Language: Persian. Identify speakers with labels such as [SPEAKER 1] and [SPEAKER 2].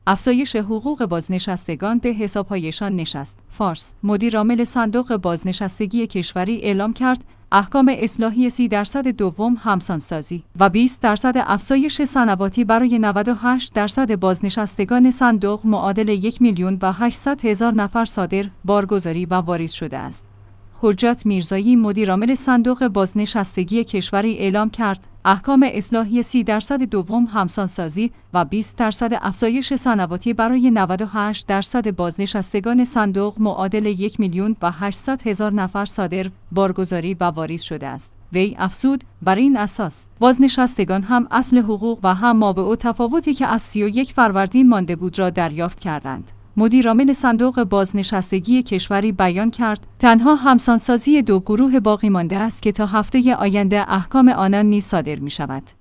[SPEAKER 1] افزایش حقوق بازنشستگان به حساب‌هایشان نشست. فارس: مدیرعامل صندوق بازنشستگی کشوری اعلام کرد احکام اصلاحی 30% دوم همسانسازی و 20% افزایش سنواتی برای 98% بازنشستگان صندوق معادل 1,800,000 نفر صادر، بارگذاری و واریز شده است. حجت میرزایی، مدیرعامل صندوق بازنشستگی کشوری اعلام کرد احکام اصلاحی 30% دوم همسانسازی و 20% افزایش سنواتی برای 98% بازنشستگان صندوق معادل 1,800,000 نفر صادر، بارگذاری و واریز شده است. وی افزود بر این اساس بازنشستگان هم اصل حقوق و هم مابع تفاوتی که از 31 فروردین مانده بود را دریافت کردند. مدیرعامل صندوق بازنشستگی کشوری بیان کرد تنها همسانسازی دو گروه باقی مانده است که تا هفته آینده احکام آنان نیز صادر می شود.